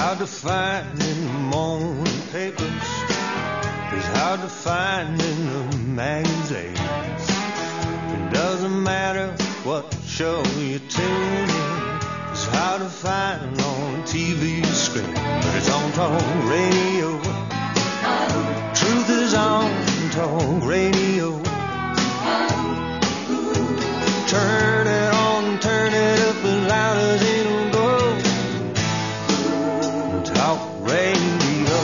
hard to find in the morning papers. It's hard to find in the magazines. It doesn't matter what show you tune in. It's hard to find on TV screen, but it's on talk radio. Truth is on talk radio. Turn it on, turn it up as loud as it'll go. Talk radio.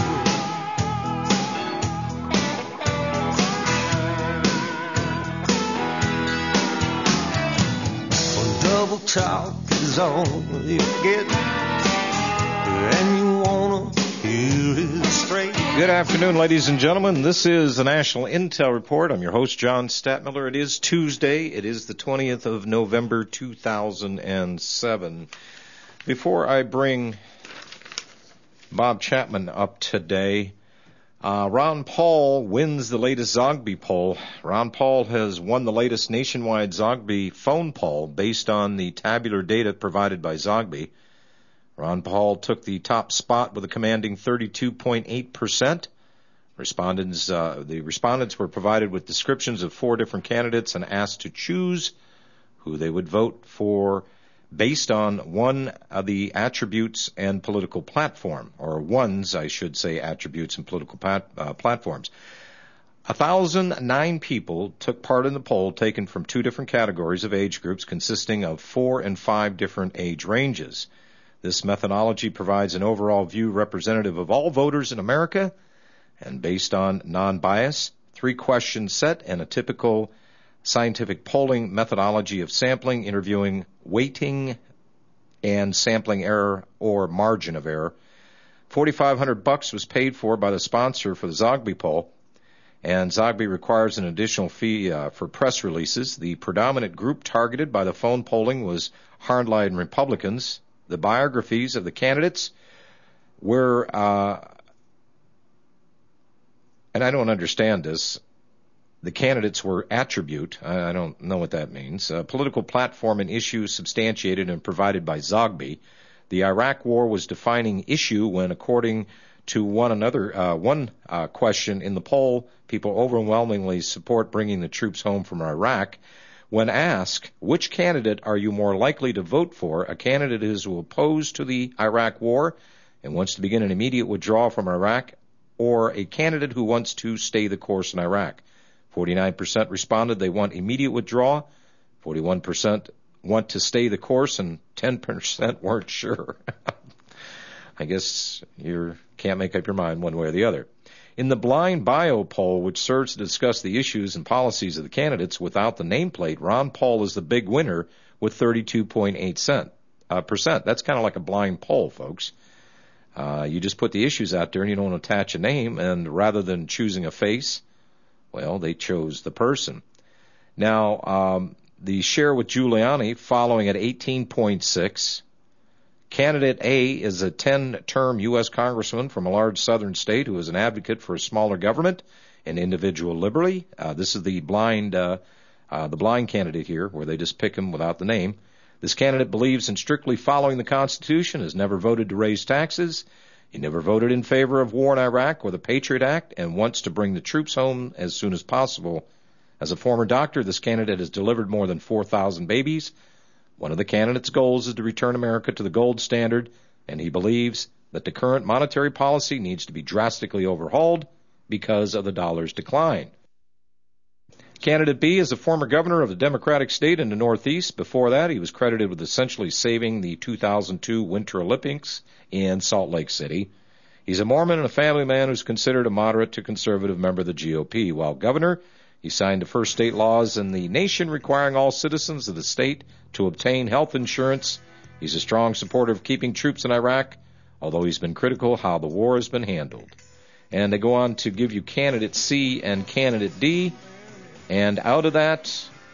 Well, double talk is all you get, and you wanna hear it straight. Good afternoon, ladies and gentlemen. This is the National Intel Report. I'm your host, John Statmiller. It is Tuesday. It is the 20th of November, 2007. Before I bring Bob Chapman up today, Ron Paul wins the latest Zogby poll. Ron Paul has won the latest nationwide Zogby phone poll based on the tabular data provided by Zogby. Ron Paul took the top spot with a commanding 32.8%. The respondents were provided with descriptions of 4 different candidates and asked to choose who they would vote for based on one of the attributes and political platform, or one's, I should say, attributes and political platforms. 1,009 people took part in the poll, taken from 2 different categories of age groups consisting of 4 and 5 different age ranges. This methodology provides an overall view representative of all voters in America and based on non-bias, 3 question set, and a typical scientific polling methodology of sampling, interviewing, weighting, and sampling error or margin of error. $4,500 was paid for by the sponsor for the Zogby poll, and Zogby requires an additional fee for press releases. The predominant group targeted by the phone polling was hardline Republicans. The biographies of the candidates were, and I don't understand this, the candidates were attribute, I don't know what that means, political platform and issues substantiated and provided by Zogby. The Iraq War was defining issue when, according to one question in the poll, people overwhelmingly support bringing the troops home from Iraq. When asked, which candidate are you more likely to vote for, a candidate is opposed to the Iraq War and wants to begin an immediate withdrawal from Iraq, or a candidate who wants to stay the course in Iraq. 49% responded they want immediate withdrawal, 41% want to stay the course, and 10% weren't sure. I guess you can't make up your mind one way or the other. In the blind bio poll, which serves to discuss the issues and policies of the candidates without the nameplate, Ron Paul is the big winner with 32.8%. That's kind of like a blind poll, folks. You just put the issues out there and you don't attach a name, and rather than choosing a face, well, they chose the person. Now, the share with Giuliani following at 18.6%. Candidate A is a 10-term U.S. congressman from a large southern state who is an advocate for a smaller government and individual liberty. This is the blind candidate here, where they just pick him without the name. This candidate believes in strictly following the Constitution, has never voted to raise taxes. He never voted in favor of war in Iraq or the Patriot Act, and wants to bring the troops home as soon as possible. As a former doctor, this candidate has delivered more than 4,000 babies. One of the candidates' goals is to return America to the gold standard, and he believes that the current monetary policy needs to be drastically overhauled because of the dollar's decline. Candidate B is a former governor of a Democratic state in the Northeast. Before that, he was credited with essentially saving the 2002 Winter Olympics in Salt Lake City. He's a Mormon and a family man who's considered a moderate to conservative member of the GOP. While governor, he signed the first state laws in the nation requiring all citizens of the state to obtain health insurance. He's a strong supporter of keeping troops in Iraq, although he's been critical how the war has been handled. And they go on to give you candidate C and candidate D. And out of that,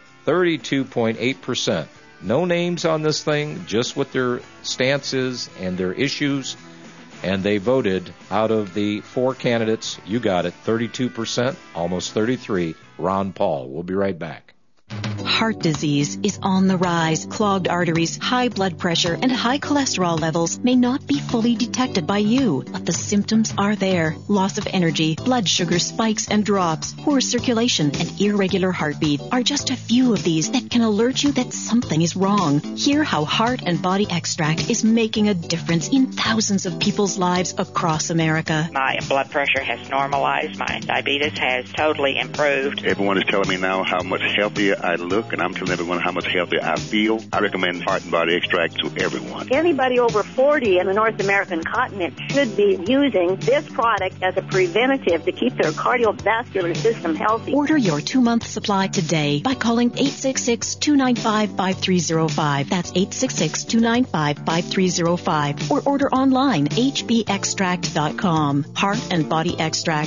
32.8%. No names on this thing, just what their stance is and their issues. And they voted out of the 4 candidates, you got it, 32%, almost 33%, Ron Paul. We'll be right back. heart disease is on the rise. Clogged arteries, high blood pressure, and high cholesterol levels may not be fully detected by you, but the symptoms are there. Loss of energy, blood sugar spikes and drops, poor circulation, and irregular heartbeat are just a few of these that can alert you that something is wrong. Hear how Heart and Body Extract is making a difference in thousands of people's lives across America. My blood pressure has normalized. My diabetes has totally improved. Everyone is telling me now how much healthier I look, and I'm telling everyone how much healthier I feel. I recommend Heart and Body Extract to everyone. Anybody over 40 in the North American continent should be using this product as a preventative to keep their cardiovascular system healthy. Order your 2-month supply today by calling 866-295-5305. That's 866-295-5305. Or order online, hbextract.com. Heart and Body Extract,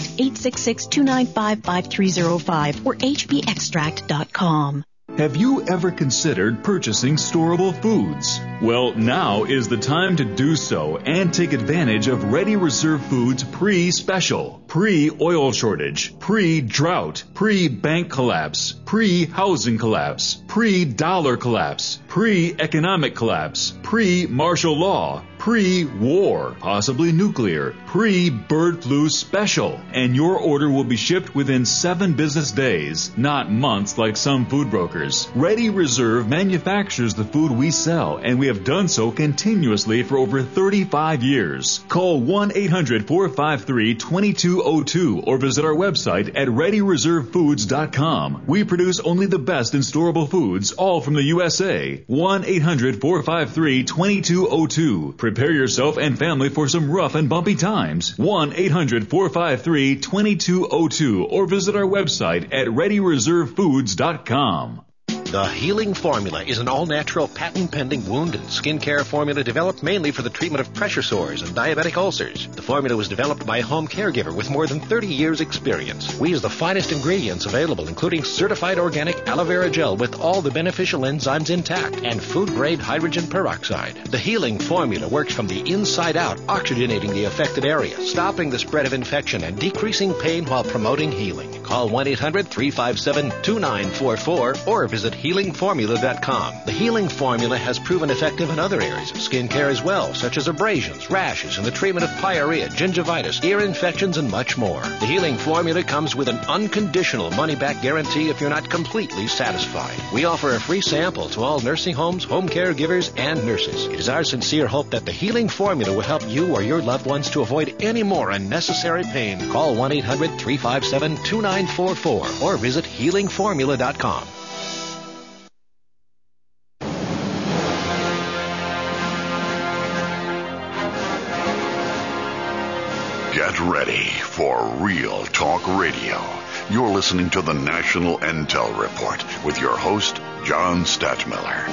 866-295-5305 or hbextract.com. Have you ever considered purchasing storable foods? Well, now is the time to do so and take advantage of Ready Reserve Foods pre-special, pre-oil shortage, pre-drought, pre-bank collapse, pre-housing collapse, pre-dollar collapse, pre-economic collapse, pre-martial law, pre-war, possibly nuclear, pre-bird flu special. And your order will be shipped within 7 business days, not months like some food brokers. Ready Reserve manufactures the food we sell, and we have done so continuously for over 35 years. Call 1-800-453-2202 or visit our website at ReadyReserveFoods.com. We produce only the best in storable foods, all from the USA. 1-800-453-2202. Prepare yourself and family for some rough and bumpy times. 1-800-453-2202 or visit our website at ReadyReserveFoods.com. The Healing Formula is an all-natural, patent-pending wound and skin care formula developed mainly for the treatment of pressure sores and diabetic ulcers. The formula was developed by a home caregiver with more than 30 years' experience. We use the finest ingredients available, including certified organic aloe vera gel with all the beneficial enzymes intact and food-grade hydrogen peroxide. The Healing Formula works from the inside out, oxygenating the affected area, stopping the spread of infection, and decreasing pain while promoting healing. Call 1-800-357-2944 or visit HealingFormula.com. The Healing Formula has proven effective in other areas of skin care as well, such as abrasions, rashes, and the treatment of pyorrhea, gingivitis, ear infections, and much more. The Healing Formula comes with an unconditional money-back guarantee if you're not completely satisfied. We offer a free sample to all nursing homes, home caregivers, and nurses. It is our sincere hope that the Healing Formula will help you or your loved ones to avoid any more unnecessary pain. Call 1-800-357-2944 or visit HealingFormula.com. Get ready for Real Talk Radio. You're listening to the National Intel Report with your host, John Stadtmiller.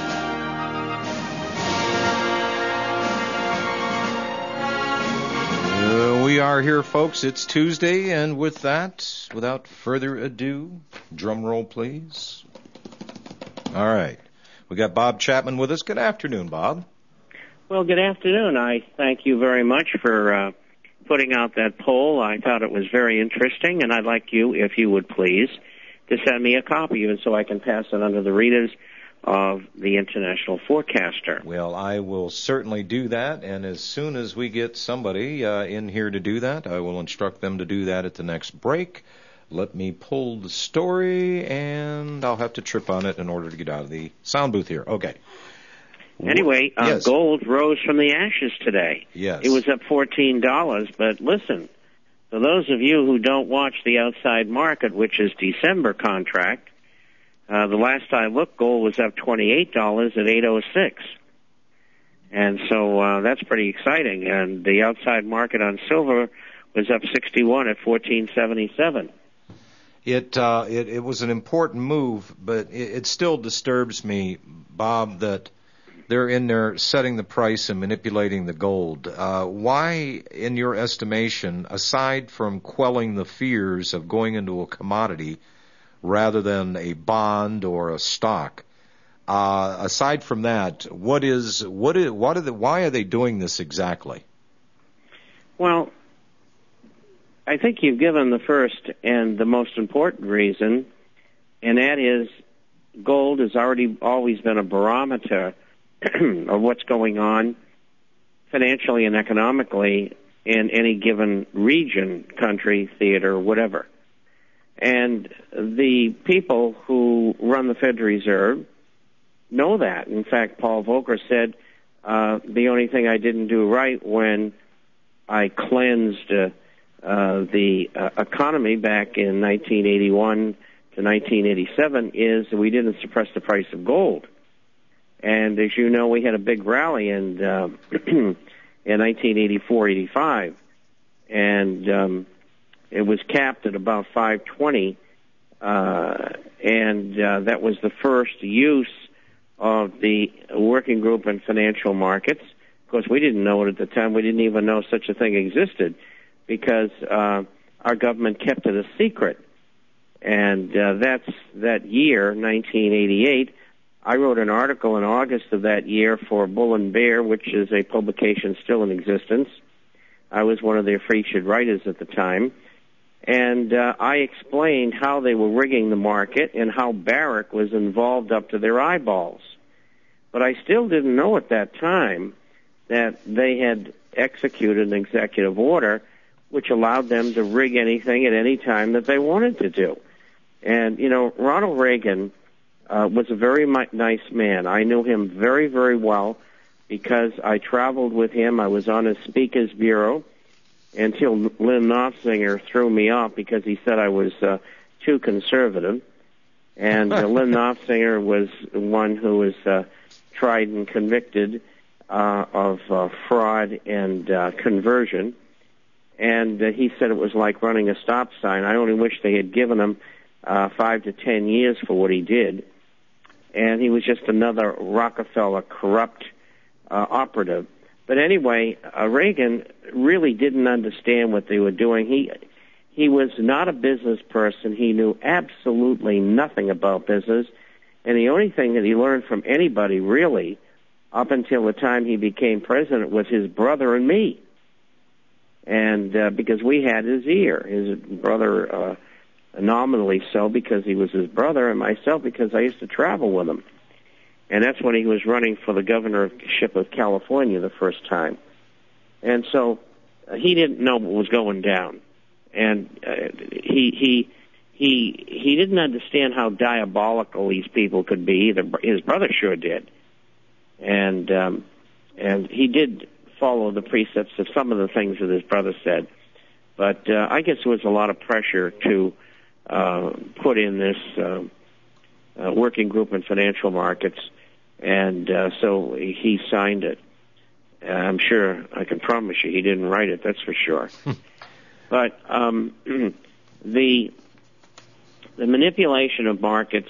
We are here, folks. It's Tuesday, and with that, without further ado, drum roll, please. All right. We got Bob Chapman with us. Good afternoon, Bob. Well, good afternoon. I thank you very much for putting out that poll. I thought it was very interesting, and I'd like you, if you would please, to send me a copy of it so I can pass it on to the readers of the International Forecaster. Well, I will certainly do that, and as soon as we get somebody in here to do that, I will instruct them to do that at the next break. Let me pull the story, and I'll have to trip on it in order to get out of the sound booth here. Okay. Anyway, yes. Gold rose from the ashes today. Yes. It was up $14, but listen, for those of you who don't watch the outside market, which is December contract, the last I looked, gold was up $28 at $8.06. And so that's pretty exciting. And the outside market on silver was up 61 at $14.77. It was an important move, but it still disturbs me, Bob, that they're in there setting the price and manipulating the gold. Why, in your estimation, aside from quelling the fears of going into a commodity rather than a bond or a stock, aside from that, why are they doing this exactly? Well, I think you've given the first and the most important reason, and that is gold has always been a barometer of what's going on financially and economically in any given region, country, theater, whatever. And the people who run the Federal Reserve know that. In fact, Paul Volcker said, the only thing I didn't do right when I cleansed the economy back in 1981 to 1987 is we didn't suppress the price of gold. And as you know, we had a big rally in 1984-85, and it was capped at about 520, and that was the first use of the working group in financial markets. Of course, we didn't know it at the time. We didn't even know such a thing existed because our government kept it a secret. And that's that year, 1988. I wrote an article in August of that year for Bull and Bear, which is a publication still in existence. I was one of their featured writers at the time. And I explained how they were rigging the market and how Barrick was involved up to their eyeballs. But I still didn't know at that time that they had executed an executive order which allowed them to rig anything at any time that they wanted to do. And, you know, Ronald Reagan was a very nice man. I knew him very, very well because I traveled with him. I was on his speakers bureau until Lynn Nofzinger threw me off because he said I was too conservative. And Lynn Nofzinger was one who was tried and convicted of fraud and conversion. And he said it was like running a stop sign. I only wish they had given him 5 to 10 years for what he did. And he was just another Rockefeller corrupt operative. But anyway, Reagan really didn't understand what they were doing. He was not a business person. He knew absolutely nothing about business. And the only thing that he learned from anybody, really, up until the time he became president, was his brother and me. And because we had his ear, his brother nominally so because he was his brother, and myself because I used to travel with him. And that's when he was running for the governorship of California the first time. And so he didn't know what was going down. And he didn't understand how diabolical these people could be. His brother sure did. And he did follow the precepts of some of the things that his brother said. But I guess there was a lot of pressure to put in this working group in financial markets, and so he signed it. I'm sure, I can promise you, he didn't write it, that's for sure. But the manipulation of markets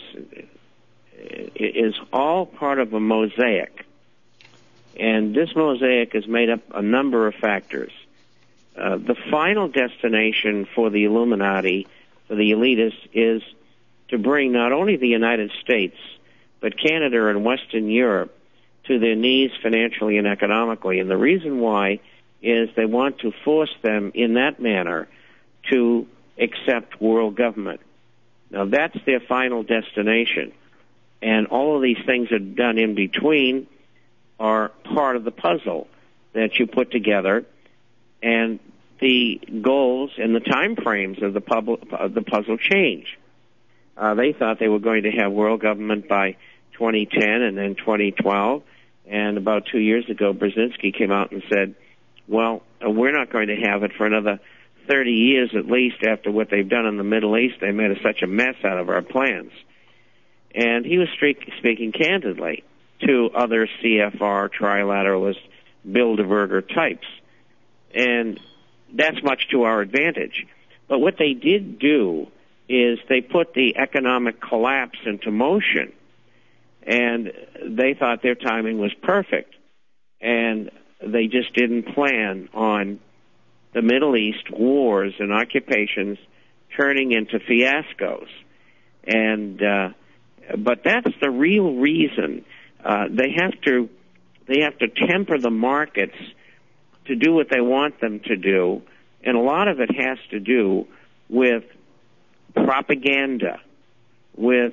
is all part of a mosaic, and this mosaic is made up a number of factors. The final destination for the Illuminati, for the elitists, is to bring not only the United States, but Canada and Western Europe to their knees financially and economically. And the reason why is they want to force them in that manner to accept world government. Now, that's their final destination. And all of these things that are done in between are part of the puzzle that you put together. And the goals and the time frames of the puzzle change. They thought they were going to have world government by 2010 and then 2012. And about 2 years ago, Brzezinski came out and said, well, we're not going to have it for another 30 years at least after what they've done in the Middle East. They made such a mess out of our plans. And he was speaking candidly to other CFR, trilateralist, Bilderberger types. And that's much to our advantage. But what they did do is they put the economic collapse into motion, and they thought their timing was perfect. And they just didn't plan on the Middle East wars and occupations turning into fiascos. And but that's the real reason. They have to temper the markets to do what they want them to do, and a lot of it has to do with propaganda, with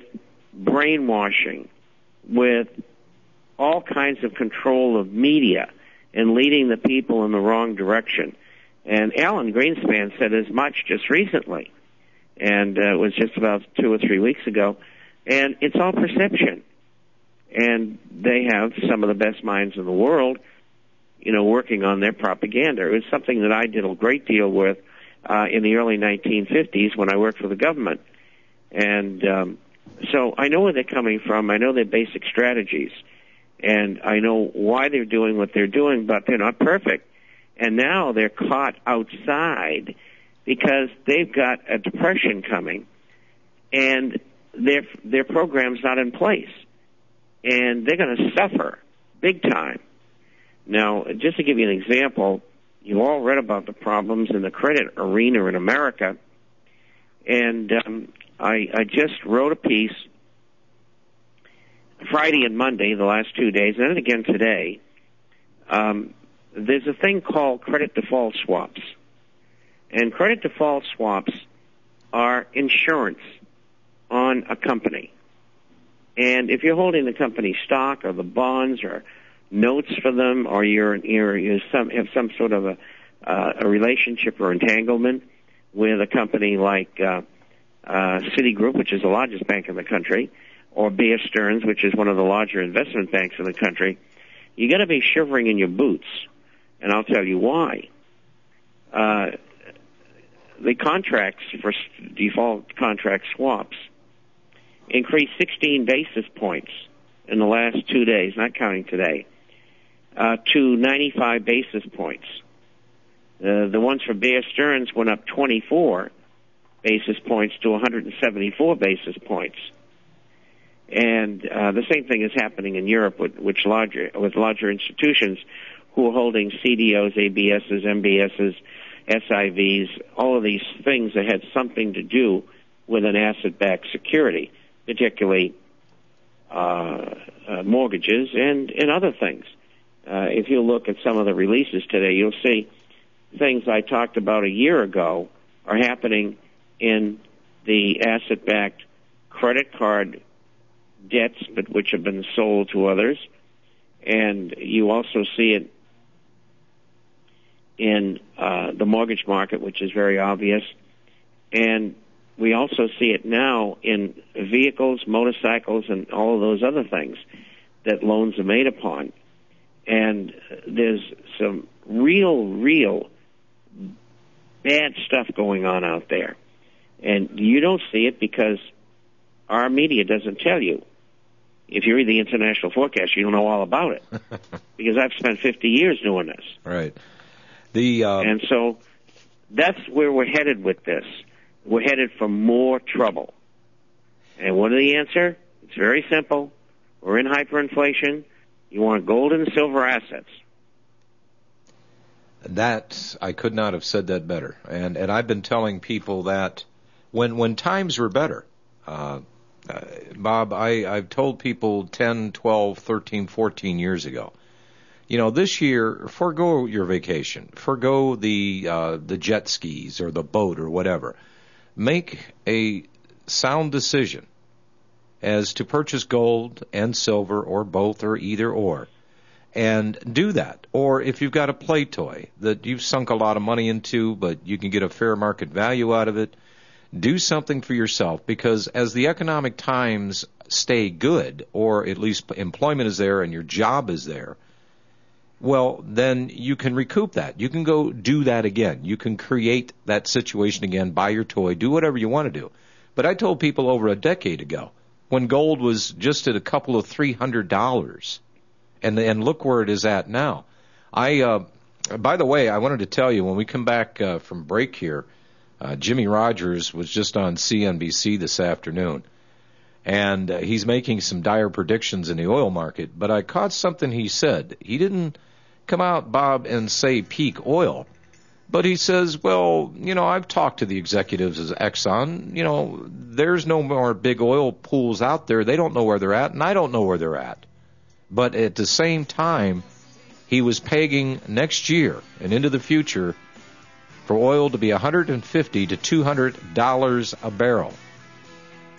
brainwashing, with all kinds of control of media and leading the people in the wrong direction. And Alan Greenspan said as much just recently, and it was just about 2 or 3 weeks ago, and it's all perception. And they have some of the best minds in the world, working on their propaganda. It was something that I did a great deal with in the early 1950s when I worked for the government. And so I know where they're coming from. I know their basic strategies. And I know why they're doing what they're doing, but they're not perfect. And now they're caught outside because they've got a depression coming, and their program's not in place. And they're going to suffer big time. Now, just to give you an example, you all read about the problems in the credit arena in America, and I just wrote a piece Friday and Monday, the last 2 days, and then again today. There's a thing called credit default swaps. And credit default swaps are insurance on a company. And if you're holding the company stock or the bonds or notes for them, or you have some sort of a relationship or entanglement with a company like Citigroup, which is the largest bank in the country, or Bear Stearns, which is one of the larger investment banks in the country, you got to be shivering in your boots. And I'll tell you why. The contracts for default contract swaps increased 16 basis points in the last 2 days, not counting today, to 95 basis points. The ones for Bear Stearns went up 24 basis points to 174 basis points. And the same thing is happening in Europe with larger institutions who are holding CDOs, ABSs, MBSs, SIVs, all of these things that had something to do with an asset-backed security, particularly mortgages and other things. If you look at some of the releases today, you'll see things I talked about a year ago are happening in the asset-backed credit card debts, but which have been sold to others. And you also see it in the mortgage market, which is very obvious. And we also see it now in vehicles, motorcycles, and all of those other things that loans are made upon. And there's some real bad stuff going on out there. And you don't see it because our media doesn't tell you. If you read the International Forecast, you don't know all about it. Because I've spent 50 years doing this. Right. And so that's where we're headed with this. We're headed for more trouble. And what is the answer? It's very simple. We're in hyperinflation. You want gold and silver assets. That, I could not have said that better. And I've been telling people that when times were better, Bob, I've told people 10, 12, 13, 14 years ago, this year, forego your vacation, forego the jet skis or the boat or whatever. Make a sound decision as to purchase gold and silver or both or either or, and do that. Or if you've got a play toy that you've sunk a lot of money into, but you can get a fair market value out of it, do something for yourself, because as the economic times stay good, or at least employment is there and your job is there, well, then you can recoup that. You can go do that again. You can create that situation again, buy your toy, do whatever you want to do. But I told people over a decade ago, when gold was just at a couple of $300, and look where it is at now. By the way, I wanted to tell you, when we come back from break here, Jimmy Rogers was just on CNBC this afternoon, and he's making some dire predictions in the oil market. But I caught something he said. He didn't come out, Bob, and say peak oil, but he says, well, I've talked to the executives of Exxon. There's no more big oil pools out there. They don't know where they're at, and I don't know where they're at. But at the same time, he was pegging next year and into the future for oil to be $150 to $200 a barrel.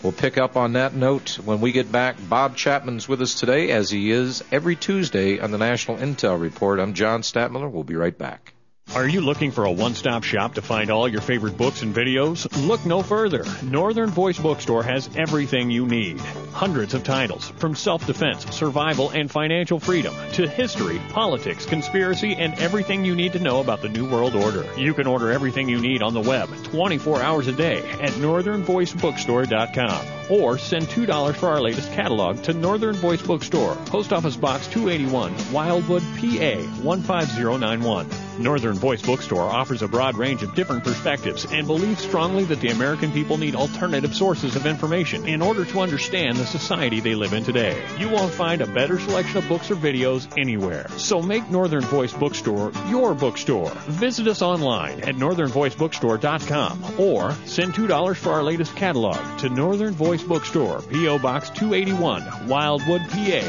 We'll pick up on that note when we get back. Bob Chapman's with us today, as he is every Tuesday on the National Intel Report. I'm John Statmiller. We'll be right back. Are you looking for a one-stop shop to find all your favorite books and videos? Look no further. Northern Voice Bookstore has everything you need. Hundreds of titles, from self-defense, survival, and financial freedom, to history, politics, conspiracy, and everything you need to know about the New World Order. You can order everything you need on the web 24 hours a day at northernvoicebookstore.com. Or send $2 for our latest catalog to Northern Voice Bookstore, Post Office Box 281, Wildwood, PA 15091. Northern Voice Bookstore offers a broad range of different perspectives and believes strongly that the American people need alternative sources of information in order to understand the society they live in today. You won't find a better selection of books or videos anywhere. So make Northern Voice Bookstore your bookstore. Visit us online at northernvoicebookstore.com or send $2 for our latest catalog to Northern Voice Bookstore, P.O. Box 281, Wildwood, PA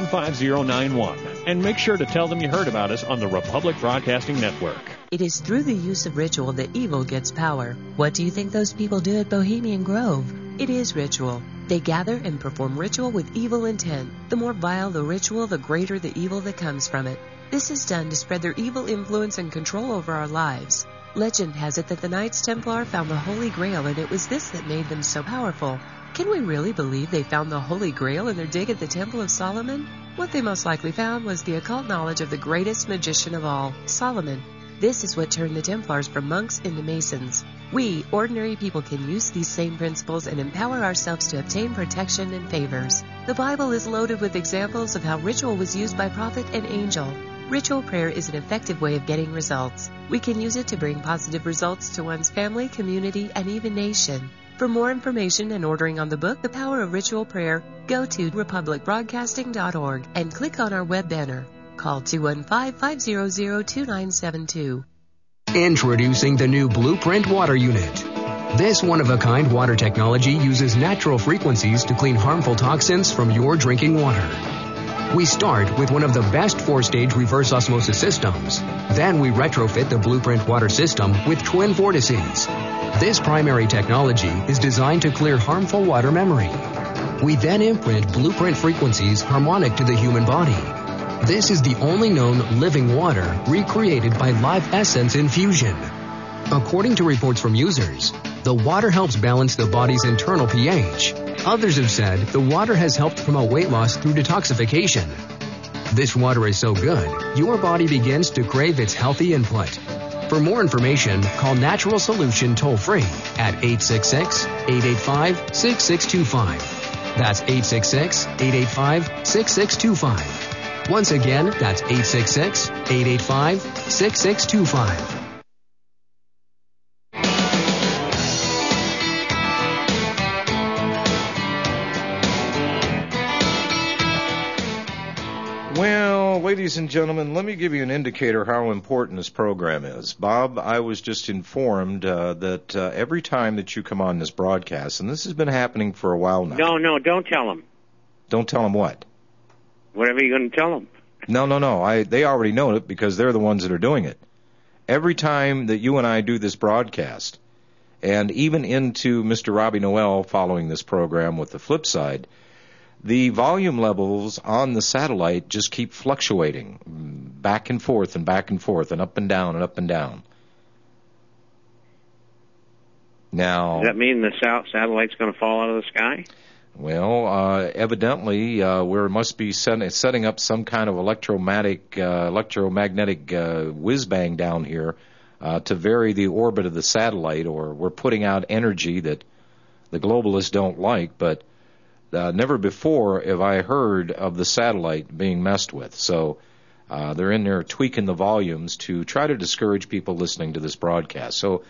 15091. And make sure to tell them you heard about us on the Republic Broadcasting Network. It is through the use of ritual that evil gets power. What do you think those people do at Bohemian Grove? It is ritual. They gather and perform ritual with evil intent. The more vile the ritual, the greater the evil that comes from it. This is done to spread their evil influence and control over our lives. Legend has it that the Knights Templar found the Holy Grail, and it was this that made them so powerful. Can we really believe they found the Holy Grail in their dig at the Temple of Solomon? What they most likely found was the occult knowledge of the greatest magician of all, Solomon. This is what turned the Templars from monks into Masons. We, ordinary people, can use these same principles and empower ourselves to obtain protection and favors. The Bible is loaded with examples of how ritual was used by prophet and angel. Ritual prayer is an effective way of getting results. We can use it to bring positive results to one's family, community, and even nation. For more information and ordering on the book, The Power of Ritual Prayer, go to republicbroadcasting.org and click on our web banner. Call 215-500-2972. Introducing the new Blueprint Water Unit. This one-of-a-kind water technology uses natural frequencies to clean harmful toxins from your drinking water. We start with one of the best 4-stage reverse osmosis systems. Then we retrofit the Blueprint water system with twin vortices. This primary technology is designed to clear harmful water memory. We then imprint Blueprint frequencies harmonic to the human body. This is the only known living water recreated by Live Essence infusion. According to reports from users, the water helps balance the body's internal pH. Others have said the water has helped promote weight loss through detoxification. This water is so good, your body begins to crave its healthy input. For more information, call Natural Solution toll-free at 866-885-6625. That's 866-885-6625. Once again, that's 866-885-6625. Well, ladies and gentlemen, let me give you an indicator how important this program is. Bob, I was just informed that every time that you come on this broadcast, and this has been happening for a while now. No, don't tell them. Don't tell them what? Whatever you're going to tell them. No. They already know it because they're the ones that are doing it. Every time that you and I do this broadcast, and even into Mr. Robbie Noel following this program with the flip side, the volume levels on the satellite just keep fluctuating back and forth and back and forth and up and down and up and down. Now, does that mean the satellite's going to fall out of the sky? Well, evidently, we must be setting up some kind of electromagnetic whiz-bang down here to vary the orbit of the satellite, or we're putting out energy that the globalists don't like, but never before have I heard of the satellite being messed with. So they're in there tweaking the volumes to try to discourage people listening to this broadcast. So,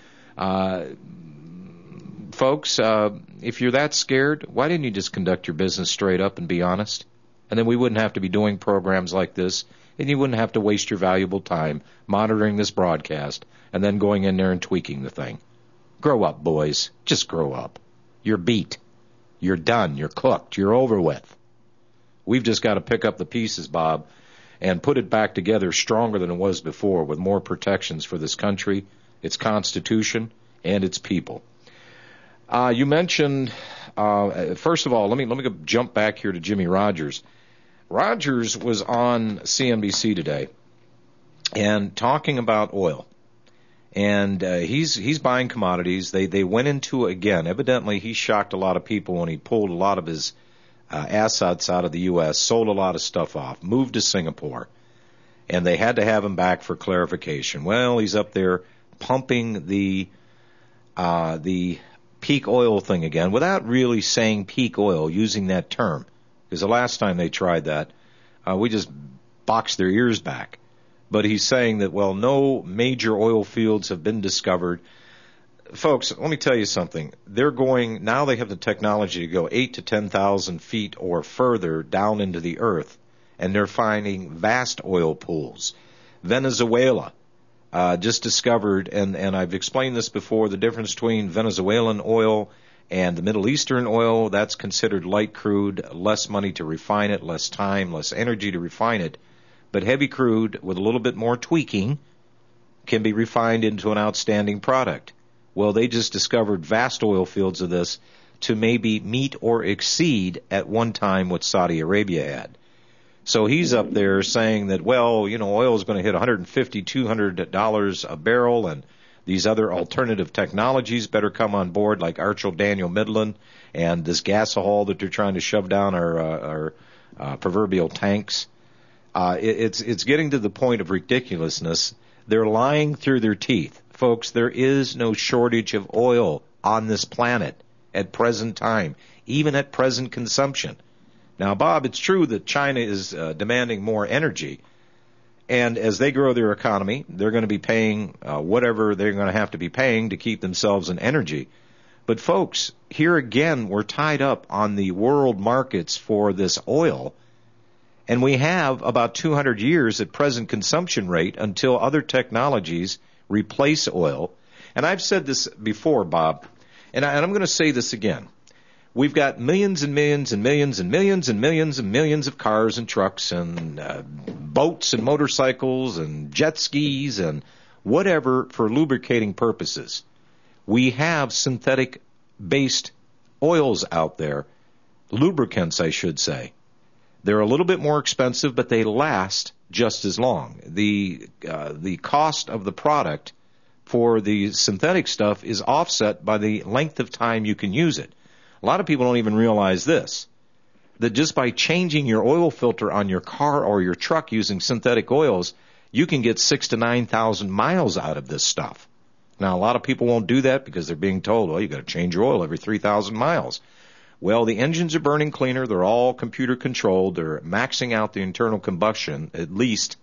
folks, if you're that scared, why didn't you just conduct your business straight up and be honest? And then we wouldn't have to be doing programs like this, and you wouldn't have to waste your valuable time monitoring this broadcast and then going in there and tweaking the thing. Grow up, boys. Just grow up. You're beat. You're done. You're cooked. You're over with. We've just got to pick up the pieces, Bob, and put it back together stronger than it was before, with more protections for this country, its Constitution, and its people. You mentioned, first of all, let me jump back here to Jimmy Rogers. Rogers was on CNBC today and talking about oil. And he's buying commodities. They went into, again, evidently he shocked a lot of people when he pulled a lot of his assets out of the U.S., sold a lot of stuff off, moved to Singapore, and they had to have him back for clarification. Well, he's up there pumping the peak oil thing again without really saying peak oil, using that term. Because the last time they tried that, we just boxed their ears back. But he's saying that, well, no major oil fields have been discovered. Folks, let me tell you something. Now they have the technology to go 8,000 to 10,000 feet or further down into the earth, and they're finding vast oil pools. Venezuela just discovered, and I've explained this before, the difference between Venezuelan oil and the Middle Eastern oil. That's considered light crude, less money to refine it, less time, less energy to refine it. But heavy crude, with a little bit more tweaking, can be refined into an outstanding product. Well, they just discovered vast oil fields of this to maybe meet or exceed at one time what Saudi Arabia had. So he's up there saying that, well, oil is going to hit $150, $200 a barrel, and these other alternative technologies better come on board, like Archel Daniel Midland and this gasohol that they're trying to shove down our proverbial tanks. It's getting to the point of ridiculousness. They're lying through their teeth. Folks, there is no shortage of oil on this planet at present time, even at present consumption. Now, Bob, it's true that China is demanding more energy, and as they grow their economy, they're going to be paying whatever they're going to have to be paying to keep themselves in energy. But, folks, here again, we're tied up on the world markets for this oil. And we have about 200 years at present consumption rate until other technologies replace oil. And I've said this before, Bob, and I'm going to say this again. We've got millions and millions and millions and millions and millions and millions of cars and trucks and boats and motorcycles and jet skis and whatever for lubricating purposes. We have synthetic-based oils out there, lubricants, I should say. They're a little bit more expensive, but they last just as long. The cost of the product for the synthetic stuff is offset by the length of time you can use it. A lot of people don't even realize this, that just by changing your oil filter on your car or your truck using synthetic oils, you can get 6,000 to 9,000 miles out of this stuff. Now, a lot of people won't do that because they're being told, well, you got to change your oil every 3,000 miles. Well, the engines are burning cleaner. They're all computer controlled. They're maxing out the internal combustion, at least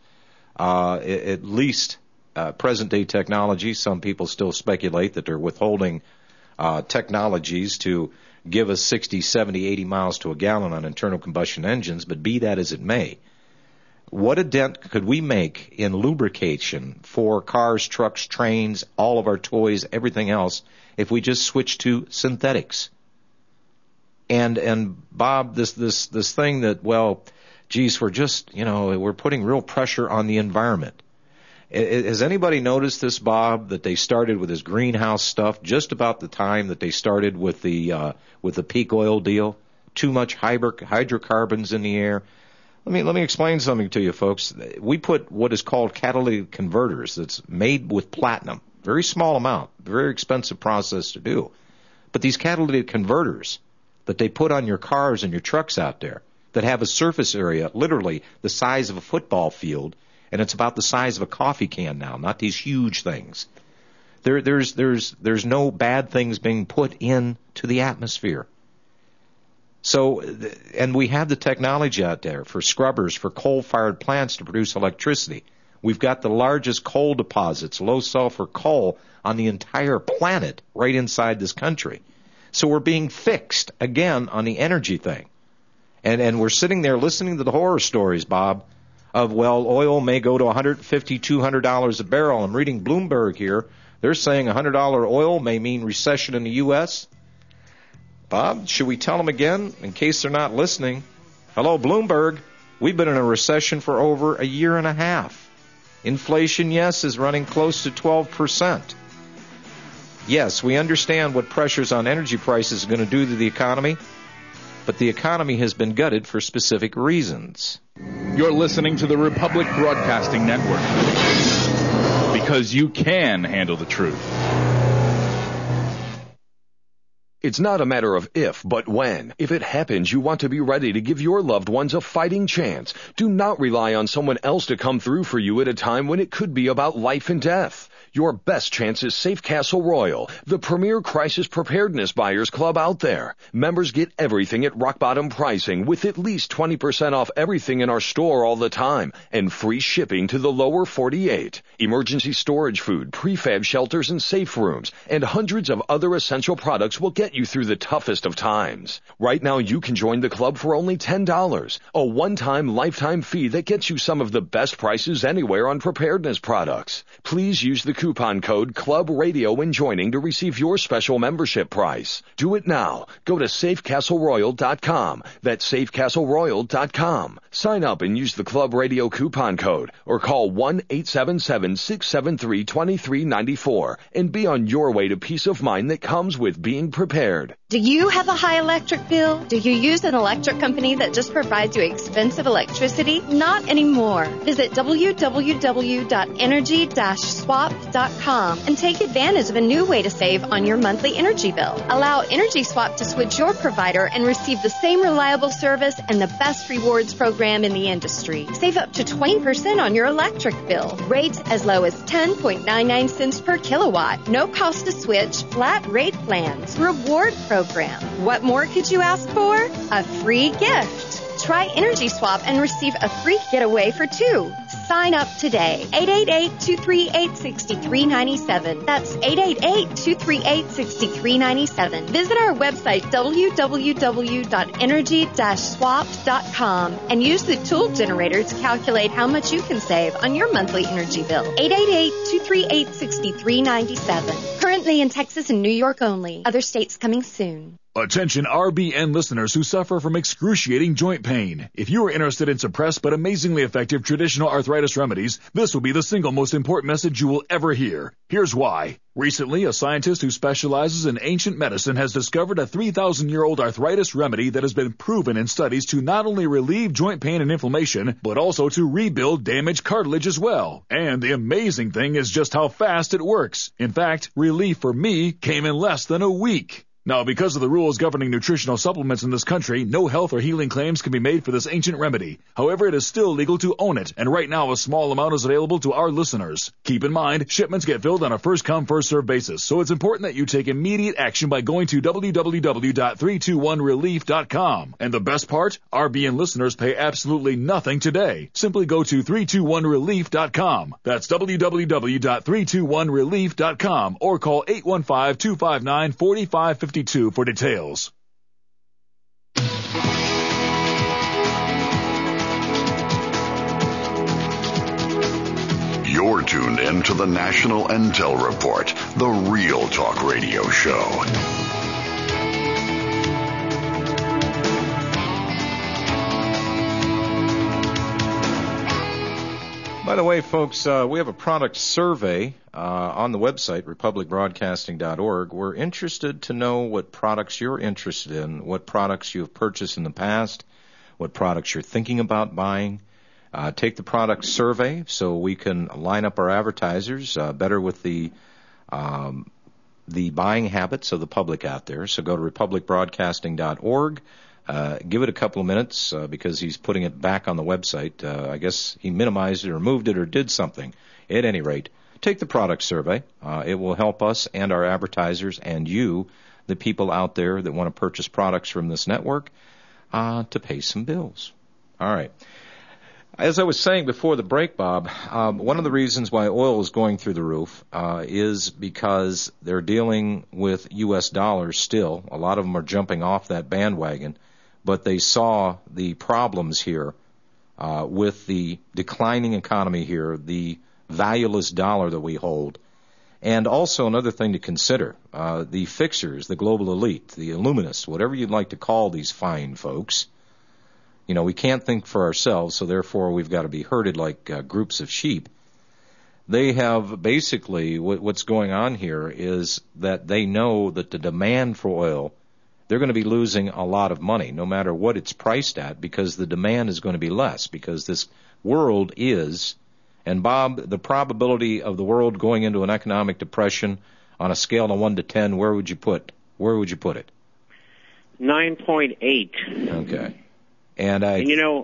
present day technology. Some people still speculate that they're withholding technologies to give us 60, 70, 80 miles to a gallon on internal combustion engines, but be that as it may, what a dent could we make in lubrication for cars, trucks, trains, all of our toys, everything else, if we just switch to synthetics? And Bob, this thing that, well, geez, we're putting real pressure on the environment. Has anybody noticed this, Bob, that they started with this greenhouse stuff just about the time that they started with the peak oil deal? Too much hydrocarbons in the air. Let me explain something to you, folks. We put what is called catalytic converters that's made with platinum. Very small amount, very expensive process to do. But these catalytic converters that they put on your cars and your trucks out there that have a surface area literally the size of a football field, and it's about the size of a coffee can now, not these huge things. There's no bad things being put into the atmosphere. So, and we have the technology out there for scrubbers for coal-fired plants to produce electricity. We've got the largest coal deposits, low-sulfur coal, on the entire planet right inside this country. So we're being fixed, again, on the energy thing. And we're sitting there listening to the horror stories, Bob, of, well, oil may go to $150, $200 a barrel. I'm reading Bloomberg here. They're saying $100 oil may mean recession in the U.S. Bob, should we tell them again, in case they're not listening? Hello, Bloomberg. We've been in a recession for over a year and a half. Inflation, yes, is running close to 12%. Yes, we understand what pressures on energy prices are going to do to the economy, but the economy has been gutted for specific reasons. You're listening to the Republic Broadcasting Network, because you can handle the truth. It's not a matter of if, but when. If it happens, you want to be ready to give your loved ones a fighting chance. Do not rely on someone else to come through for you at a time when it could be about life and death. Your best chance is Safe Castle Royal, the premier crisis preparedness buyers club out there. Members get everything at rock bottom pricing with at least 20% off everything in our store all the time and free shipping to the lower 48. Emergency storage food, prefab shelters and safe rooms, and hundreds of other essential products will get you through the toughest of times. Right now you can join the club for only $10, a one-time lifetime fee that gets you some of the best prices anywhere on preparedness products. Please use the coupon code Club Radio when joining to receive your special membership price. Do it now. Go to safecastleroyal.com. That's safecastleroyal.com. Sign up and use the Club Radio coupon code or call 1-877-673-2394 and be on your way to peace of mind that comes with being prepared. Do you have a high electric bill? Do you use an electric company that just provides you expensive electricity? Not anymore. Visit www.energy-swap.com and take advantage of a new way to save on your monthly energy bill. Allow Energy Swap to switch your provider and receive the same reliable service and the best rewards program in the industry. Save up to 20% on your electric bill. Rates as low as 10.99 cents per kilowatt. No cost to switch. Flat rate plans. Reward program. What more could you ask for? A free gift. Try Energy Swap and receive a free getaway for two. Sign up today. 888-238-6397. That's 888-238-6397. Visit our website, www.energy-swap.com, and use the tool generator to calculate how much you can save on your monthly energy bill. 888-238-6397. Currently in Texas and New York only. Other states coming soon. Attention RBN listeners who suffer from excruciating joint pain. If you are interested in suppressed but amazingly effective traditional arthritis remedies, this will be the single most important message you will ever hear. Here's why. Recently, a scientist who specializes in ancient medicine has discovered a 3,000-year-old arthritis remedy that has been proven in studies to not only relieve joint pain and inflammation, but also to rebuild damaged cartilage as well. And the amazing thing is just how fast it works. In fact, relief for me came in less than a week. Now, because of the rules governing nutritional supplements in this country, no health or healing claims can be made for this ancient remedy. However, it is still legal to own it, and right now a small amount is available to our listeners. Keep in mind, shipments get filled on a first-come, first-served basis, so it's important that you take immediate action by going to www.321relief.com. And the best part? RBN listeners pay absolutely nothing today. Simply go to 321relief.com. That's www.321relief.com or call 815-259-4552 for details. You're tuned in to the National Intel Report, the Real Talk Radio Show. By the way, folks, we have a product survey on the website, republicbroadcasting.org. We're interested to know what products you're interested in, what products you've purchased in the past, what products you're thinking about buying. Take the product survey so we can line up our advertisers better with the buying habits of the public out there. So go to republicbroadcasting.org. Give it a couple of minutes because he's putting it back on the website. I guess he minimized it or moved it or did something. At any rate, take the product survey. It will help us and our advertisers and you, the people out there that want to purchase products from this network, to pay some bills. All right. As I was saying before the break, Bob, one of the reasons why oil is going through the roof is because they're dealing with U.S. dollars still. A lot of them are jumping off that bandwagon. But they saw the problems here with the declining economy here, the valueless dollar that we hold. And also another thing to consider, the fixers, the global elite, the illuminists, whatever you'd like to call these fine folks. You know, we can't think for ourselves, so therefore we've got to be herded like groups of sheep. They have basically what's going on here is that they know that the demand for oil, they're going to be losing a lot of money no matter what it's priced at, because the demand is going to be less, because this world is, and Bob, the probability of the world going into an economic depression on a scale of 1 to 10, where would you put it? 9.8. Okay. And you know,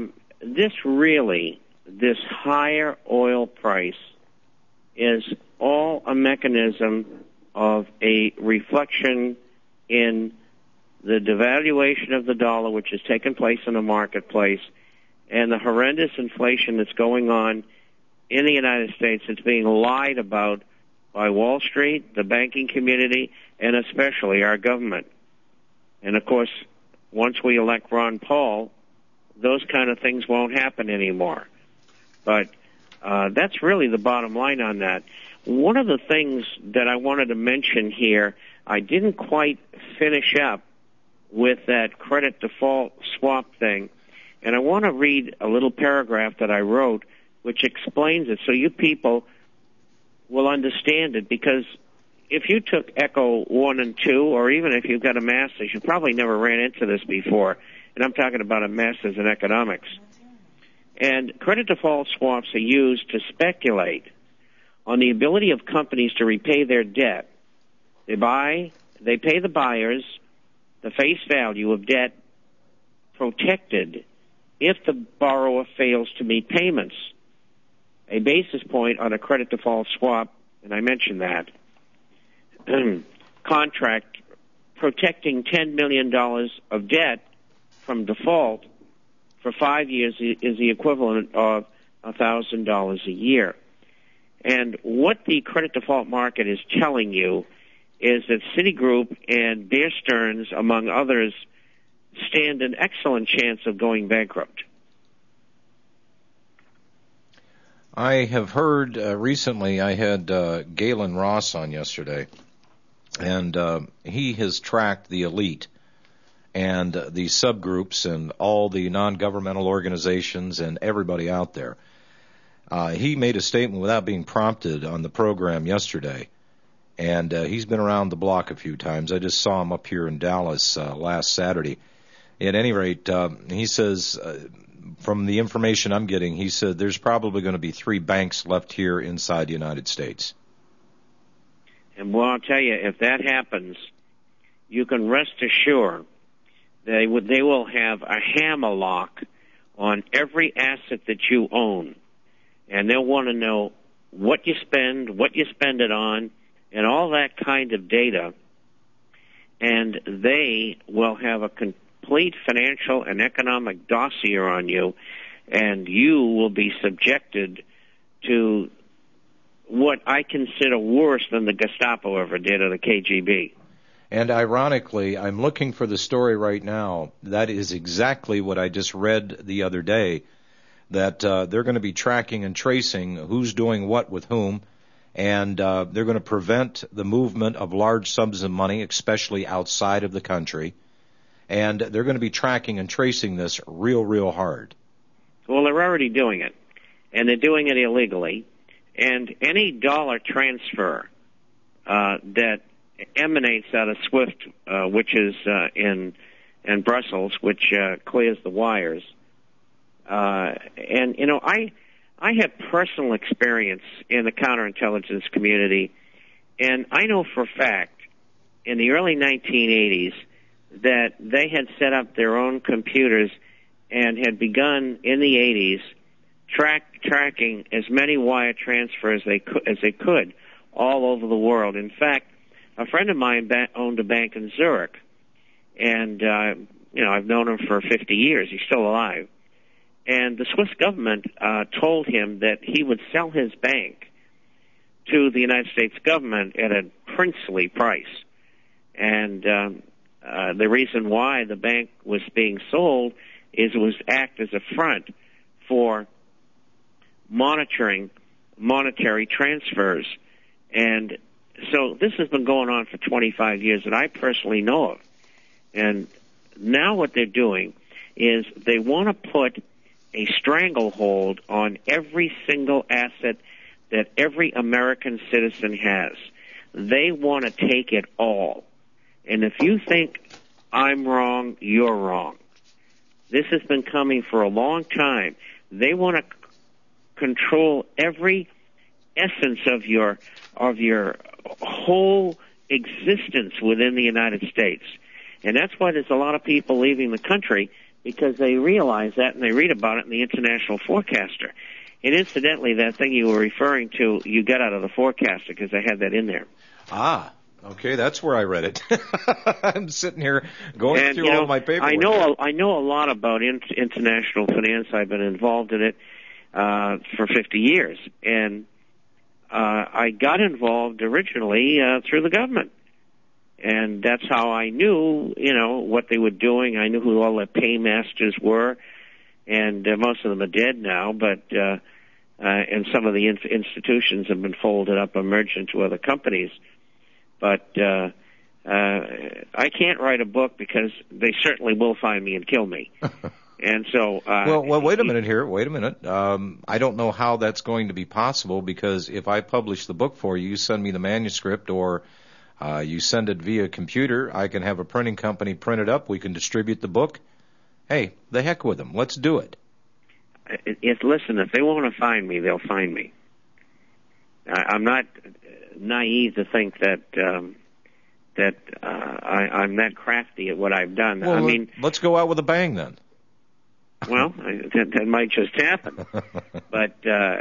this higher oil price is all a mechanism of a reflection in the devaluation of the dollar, which has taken place in the marketplace, and the horrendous inflation that's going on in the United States. It's being lied about by Wall Street, the banking community, and especially our government. And, of course, once we elect Ron Paul, those kind of things won't happen anymore. But that's really the bottom line on that. One of the things that I wanted to mention here, I didn't quite finish up with that credit default swap thing, and I want to read a little paragraph that I wrote which explains it so you people will understand it, because if you took Echo 1 and 2, or even if you've got a master's, you probably never ran into this before, and I'm talking about a master's in economics. And credit default swaps are used to speculate on the ability of companies to repay their debt. They pay the buyers the face value of debt protected if the borrower fails to meet payments. A basis point on a credit default swap, and I mentioned that, contract protecting $10 million of debt from default for 5 years is the equivalent of $1,000 a year. And what the credit default market is telling you is that Citigroup and Bear Stearns, among others, stand an excellent chance of going bankrupt. I have heard recently, I had Galen Ross on yesterday, and he has tracked the elite and the subgroups and all the non-governmental organizations and everybody out there. He made a statement without being prompted on the program yesterday, and he's been around the block a few times. I just saw him up here in Dallas last Saturday. At any rate, he says, from the information I'm getting, he said there's probably going to be 3 banks left here inside the United States. And well, I'll tell you, if that happens, you can rest assured they will have a hammerlock on every asset that you own. And they'll want to know what you spend it on, and all that kind of data. And they will have a complete financial and economic dossier on you, and you will be subjected to what I consider worse than the Gestapo ever did or the KGB. And ironically, I'm looking for the story right now. That is exactly what I just read the other day, that they're going to be tracking and tracing who's doing what with whom, and they're going to prevent the movement of large sums of money, especially outside of the country, and they're going to be tracking and tracing this real hard. Well, they're already doing it, and they're doing it illegally, and any dollar transfer that emanates out of SWIFT, which is in Brussels, which clears the wires. And, you know, I have personal experience in the counterintelligence community, and I know for a fact in the early 1980s that they had set up their own computers and had begun in the 80s tracking as many wire transfers as they could all over the world. In fact, a friend of mine owned a bank in Zurich, and, you know, I've known him for 50 years. He's still alive. And the Swiss government told him that he would sell his bank to the United States government at a princely price. And the reason why the bank was being sold is it was act as a front for monitoring monetary transfers. And so this has been going on for 25 years that I personally know of. And now what they're doing is they want to put a stranglehold on every single asset that every American citizen has. They want to take it all. And if you think I'm wrong, you're wrong. This has been coming for a long time. They want to control every essence of your whole existence within the United States. And that's why there's a lot of people leaving the country, because they realize that and they read about it in the International Forecaster. And incidentally, that thing you were referring to, you got out of the Forecaster because I had that in there. Ah, okay, that's where I read it. I'm sitting here going through all my paperwork. I know a lot about international finance. I've been involved in it for 50 years. And I got involved originally through the government. And that's how I knew, what they were doing. I knew who all the paymasters were. And most of them are dead now, but and some of the institutions have been folded up or merged into other companies. But I can't write a book because they certainly will find me and kill me. And so... Well, wait a minute here. Wait a minute. I don't know how that's going to be possible, because if I publish the book for you, you send me the manuscript, or you send it via computer, I can have a printing company print it up. We can distribute the book. Hey, the heck with them. Let's do it. Listen, if they want to find me, they'll find me. I'm not naive to think that I'm that crafty at what I've done. Well, let's go out with a bang then. Well, that might just happen. But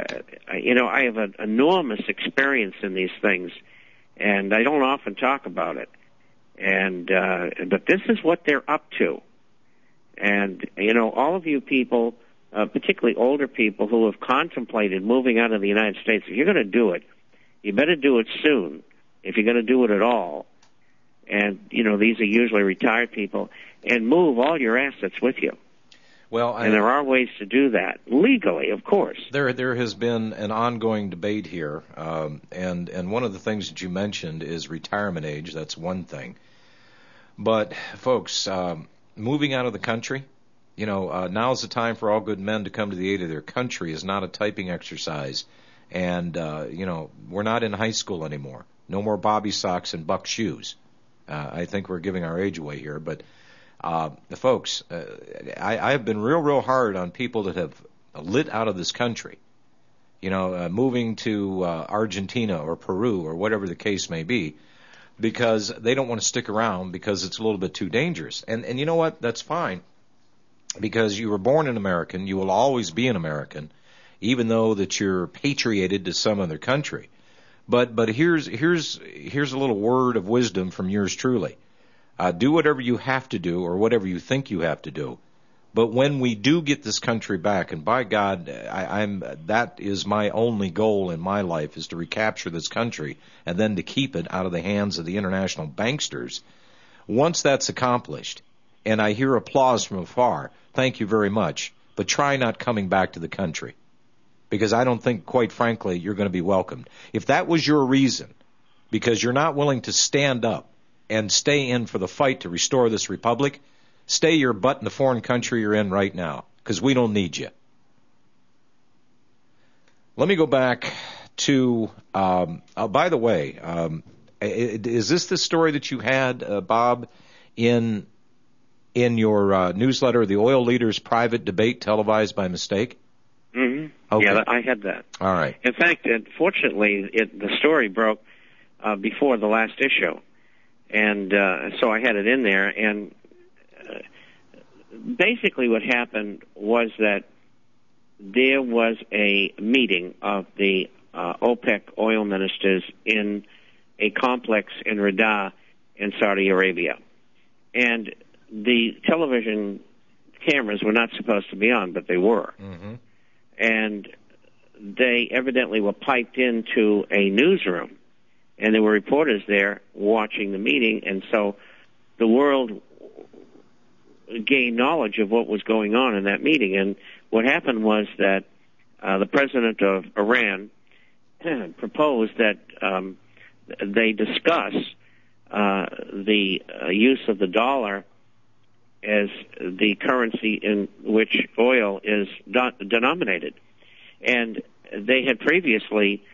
I have an enormous experience in these things, and I don't often talk about it. And but this is what they're up to. And, all of you people, particularly older people who have contemplated moving out of the United States, if you're going to do it, you better do it soon, if you're going to do it at all. And, these are usually retired people. And move all your assets with you. Well, and there are ways to do that, legally, of course. There has been an ongoing debate here, and one of the things that you mentioned is retirement age. That's one thing. But, folks... moving out of the country, now's the time for all good men to come to the aid of their country is not a typing exercise. And, we're not in high school anymore. No more bobby socks and buck shoes. I think we're giving our age away here. But, folks, I have been real hard on people that have lit out of this country. Moving to Argentina or Peru or whatever the case may be, because they don't want to stick around because it's a little bit too dangerous. And you know what? That's fine, because you were born an American. You will always be an American, even though that you're patriated to some other country. But here's a little word of wisdom from yours truly. Do whatever you have to do, or whatever you think you have to do. But when we do get this country back, and by God, that is my only goal in my life, is to recapture this country and then to keep it out of the hands of the international banksters. Once that's accomplished, and I hear applause from afar, thank you very much, but try not coming back to the country, because I don't think, quite frankly, you're going to be welcomed. If that was your reason, because you're not willing to stand up and stay in for the fight to restore this republic, stay your butt in the foreign country you're in right now, because we don't need you. Let me go back to, by the way, is this the story that you had, Bob, in your newsletter, The Oil Leaders' Private Debate Televised by Mistake? Mm-hmm. Okay. Yeah, I had that. All right. In fact, fortunately, the story broke before the last issue, and so I had it in there, and basically what happened was that there was a meeting of the OPEC oil ministers in a complex in Riyadh in Saudi Arabia. And the television cameras were not supposed to be on, but they were. Mm-hmm. And they evidently were piped into a newsroom, and there were reporters there watching the meeting, and so the world gained knowledge of what was going on in that meeting. And what happened was that the president of Iran proposed that they discuss the use of the dollar as the currency in which oil is denominated. And they had previously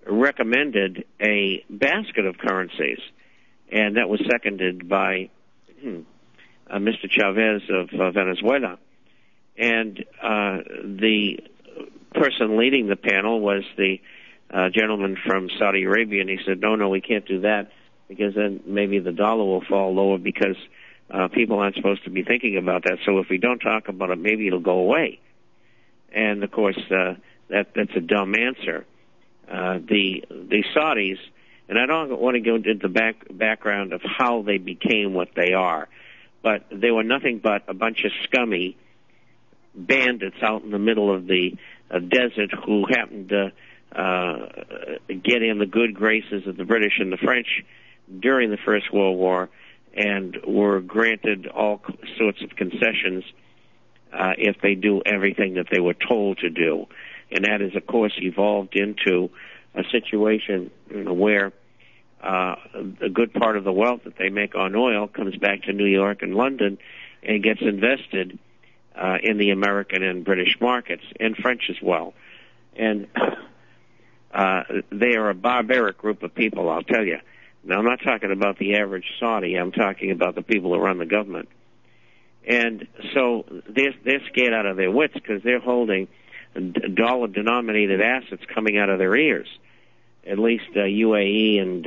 recommended a basket of currencies, and that was seconded by Mr. Chavez of Venezuela. And the person leading the panel was the gentleman from Saudi Arabia, and he said, no, we can't do that, because then maybe the dollar will fall lower, because people aren't supposed to be thinking about that. So if we don't talk about it, maybe it'll go away. And, of course, that's a dumb answer. The Saudis, and I don't want to go into the background of how they became what they are, but they were nothing but a bunch of scummy bandits out in the middle of the desert who happened to get in the good graces of the British and the French during the First World War, and were granted all sorts of concessions if they do everything that they were told to do. And that has, of course, evolved into a situation where a good part of the wealth that they make on oil comes back to New York and London and gets invested in the American and British markets, and French as well. And they are a barbaric group of people, I'll tell you. Now, I'm not talking about the average Saudi. I'm talking about the people who run the government. And so they're scared out of their wits, because they're holding dollar-denominated assets coming out of their ears. At least UAE and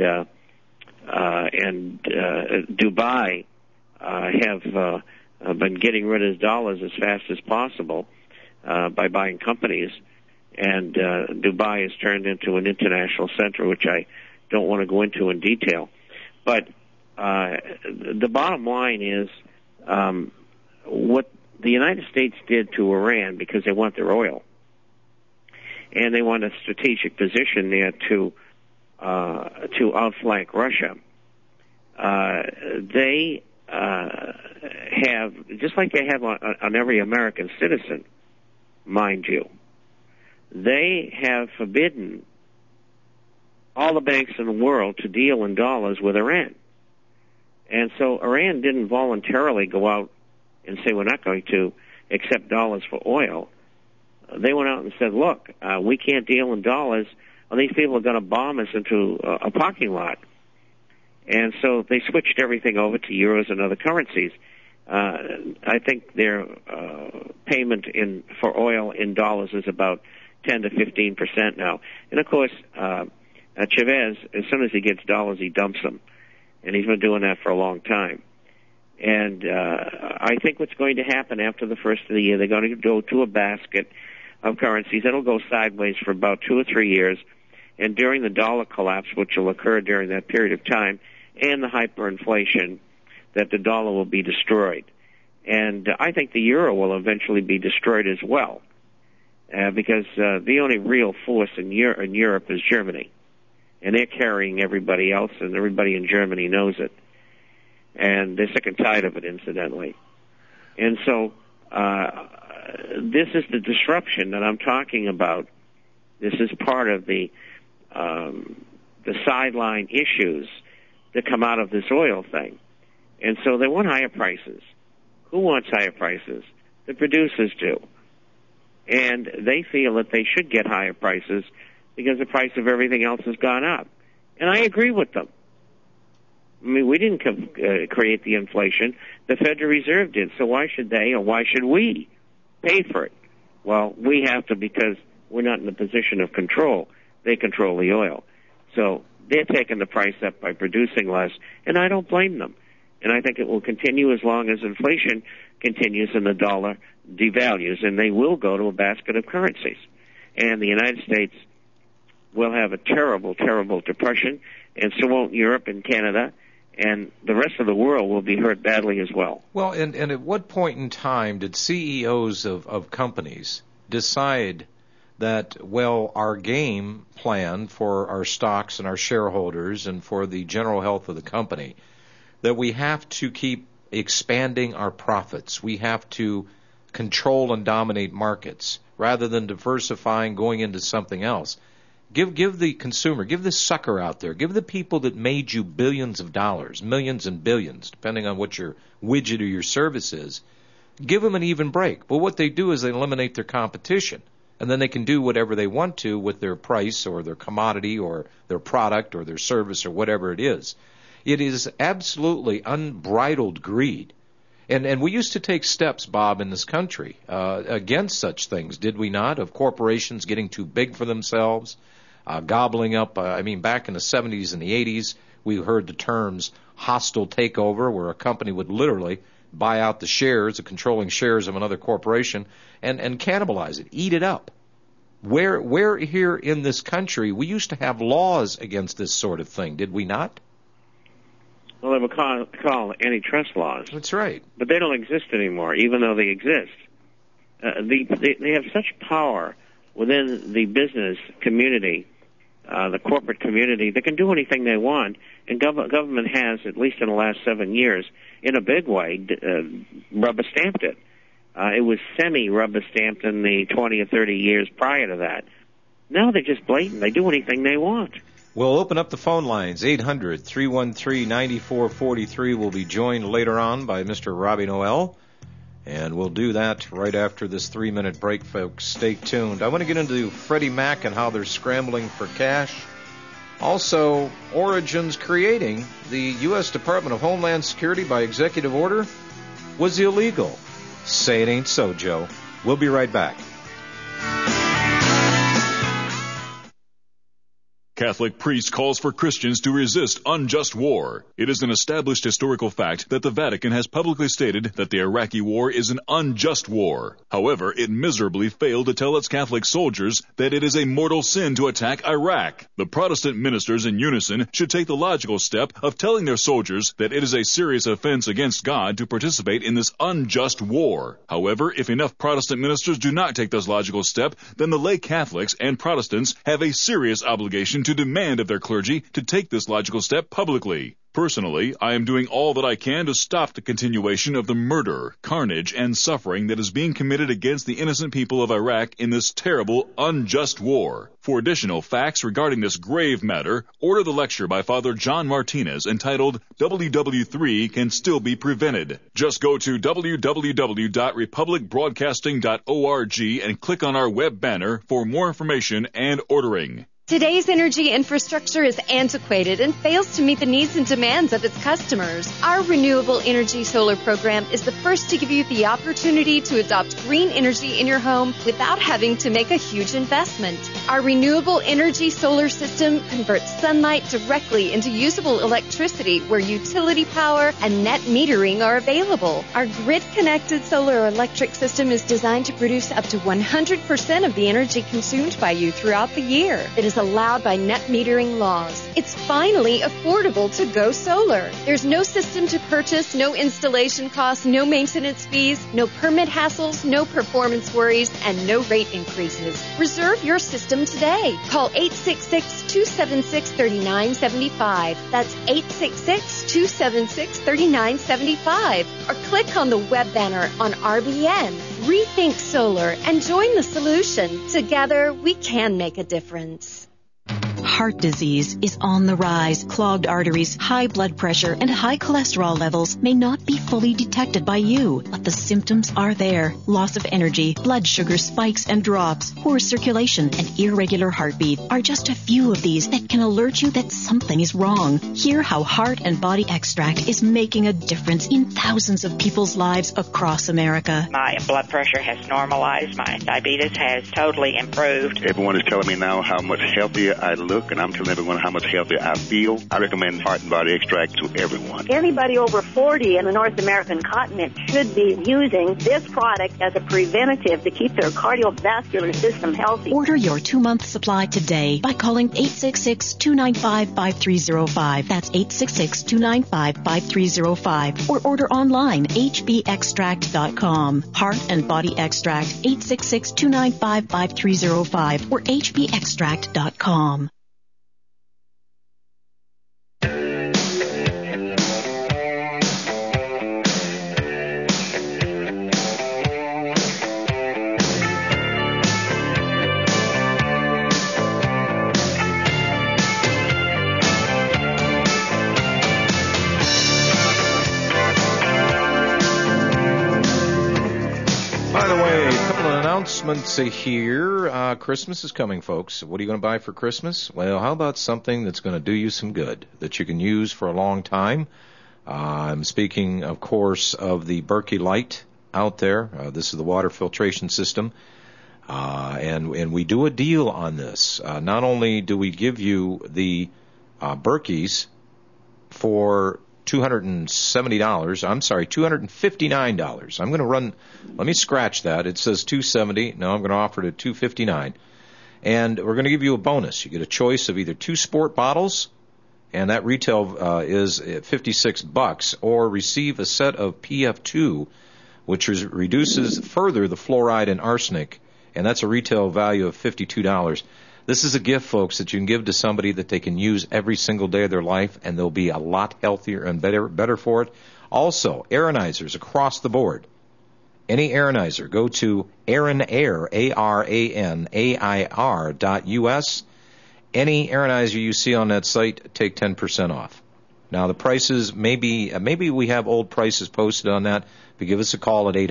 Dubai have been getting rid of dollars as fast as possible by buying companies. And Dubai has turned into an international center, which I don't want to go into in detail. But the bottom line is what the United States did to Iran, because they want their oil, and they want a strategic position there to outflank Russia. They have, just like they have on every American citizen, mind you, they have forbidden all the banks in the world to deal in dollars with Iran. And so Iran didn't voluntarily go out and say, we're not going to accept dollars for oil. They went out and said, look, we can't deal in dollars, or these people are going to bomb us into a parking lot. And so they switched everything over to euros and other currencies. I think their payment for oil in dollars is about 10 to 15% now. And, of course, Chavez, as soon as he gets dollars, he dumps them. And he's been doing that for a long time. And I think what's going to happen after the first of the year, they're going to go to a basket of currencies. It'll go sideways for about 2 or 3 years. And during the dollar collapse, which will occur during that period of time, and the hyperinflation, that the dollar will be destroyed. And I think the euro will eventually be destroyed as well, because the only real force in Europe is Germany. And they're carrying everybody else, and everybody in Germany knows it. And they're sick and tired of it, incidentally. And so this is the disruption that I'm talking about. This is part of the sideline issues that come out of this oil thing. And so they want higher prices. Who wants higher prices? The producers do. And they feel that they should get higher prices because the price of everything else has gone up. And I agree with them. I mean, we didn't create the inflation. The Federal Reserve did. So why should they, or why should we pay for it? Well, we have to, because we're not in a position of control. They control the oil. So they're taking the price up by producing less, and I don't blame them. And I think it will continue as long as inflation continues and the dollar devalues, and they will go to a basket of currencies. And the United States will have a terrible, terrible depression, and so won't Europe and Canada, and the rest of the world will be hurt badly as well. Well, and at what point in time did CEOs of companies decide that, well, our game plan for our stocks and our shareholders and for the general health of the company, that we have to keep expanding our profits, we have to control and dominate markets rather than diversifying, going into something else? Give the consumer, give the sucker out there, give the people that made you billions of dollars, millions and billions, depending on what your widget or your service is, give them an even break. But what they do is they eliminate their competition. and then they can do whatever they want to with their price or their commodity or their product or their service or whatever it is. It is absolutely unbridled greed. And we used to take steps, Bob, in this country against such things, did we not? Of corporations getting too big for themselves, gobbling up. Back in the 70s and the 80s, we heard the terms hostile takeover, where a company would literally buy out the shares, the controlling shares of another corporation, and cannibalize it, eat it up. Where here in this country, we used to have laws against this sort of thing, did we not? Well, they were called antitrust laws. That's right. But they don't exist anymore, even though they exist. They have such power within the business community, the corporate community. They can do anything they want, and government has, at least in the last 7 years, in a big way, rubber-stamped it. It was semi-rubber-stamped in the 20 or 30 years prior to that. Now they're just blatant. They do anything they want. We'll open up the phone lines. 800-313-9443. We'll be joined later on by Mr. Robbie Noel, and we'll do that right after this 3-minute break, folks. Stay tuned. I want to get into Freddie Mac and how they're scrambling for cash. Also, Origins creating the U.S. Department of Homeland Security by executive order was illegal. Say it ain't so, Joe. We'll be right back. Catholic priest calls for Christians to resist unjust war. It is an established historical fact that the Vatican has publicly stated that the Iraqi war is an unjust war. However, it miserably failed to tell its Catholic soldiers that it is a mortal sin to attack Iraq. The Protestant ministers in unison should take the logical step of telling their soldiers that it is a serious offense against God to participate in this unjust war. However, if enough Protestant ministers do not take this logical step, then the lay Catholics and Protestants have a serious obligation to demand of their clergy to take this logical step publicly. Personally, I am doing all that I can to stop the continuation of the murder, carnage, and suffering that is being committed against the innocent people of Iraq in this terrible, unjust war. For additional facts regarding this grave matter, order the lecture by Father John Martinez entitled WW3 Can Still Be Prevented. Just go to www.republicbroadcasting.org and click on our web banner for more information and ordering. Today's energy infrastructure is antiquated and fails to meet the needs and demands of its customers. Our Renewable Energy Solar program is the first to give you the opportunity to adopt green energy in your home without having to make a huge investment. Our Renewable Energy Solar system converts sunlight directly into usable electricity where utility power and net metering are available. Our grid-connected solar electric system is designed to produce up to 100% of the energy consumed by you throughout the year. It is allowed by net metering laws. It's finally affordable to go solar. There's no system to purchase, no installation costs, no maintenance fees, no permit hassles, no performance worries, and no rate increases. Reserve your system today. Call 866-276-3975. That's 866-276-3975. Or click on the web banner on RBN. Rethink Solar and join the solution. Together, we can make a difference. Heart disease is on the rise. Clogged arteries, high blood pressure, and high cholesterol levels may not be fully detected by you, but the symptoms are there. Loss of energy, blood sugar spikes and drops, poor circulation, and irregular heartbeat are just a few of these that can alert you that something is wrong. Hear how Heart and Body Extract is making a difference in thousands of people's lives across America. My blood pressure has normalized. My diabetes has totally improved. Everyone is telling me now how much healthier I look, and I'm telling everyone how much healthier I feel. I recommend Heart and Body Extract to everyone. Anybody over 40 in the North American continent should be using this product as a preventative to keep their cardiovascular system healthy. Order your 2-month supply today by calling 866-295-5305. That's 866-295-5305. Or order online, hbextract.com. Heart and Body Extract, 866-295-5305 or hbextract.com. By the way, couple of announcements here. Christmas is coming, folks. What are you going to buy for Christmas? Well, how about something that's going to do you some good, that you can use for a long time? I'm speaking, of course, of the Berkey Light out there. This is the water filtration system. And we do a deal on this. Not only do we give you the Berkeys for $259. I'm going to run, let me scratch that. It says $270. No, I'm going to offer it at $259. And we're going to give you a bonus. You get a choice of either 2 sport bottles, and that retail is at $56, or receive a set of PF2, which reduces further the fluoride and arsenic, and that's a retail value of $52. This is a gift, folks, that you can give to somebody that they can use every single day of their life, and they'll be a lot healthier and better for it. Also, Aronizers across the board. Any Aronizer, go to Aronair, ARANAIR.us. Any Aronizer you see on that site, take 10% off. Now, the prices, maybe we have old prices posted on that, but give us a call at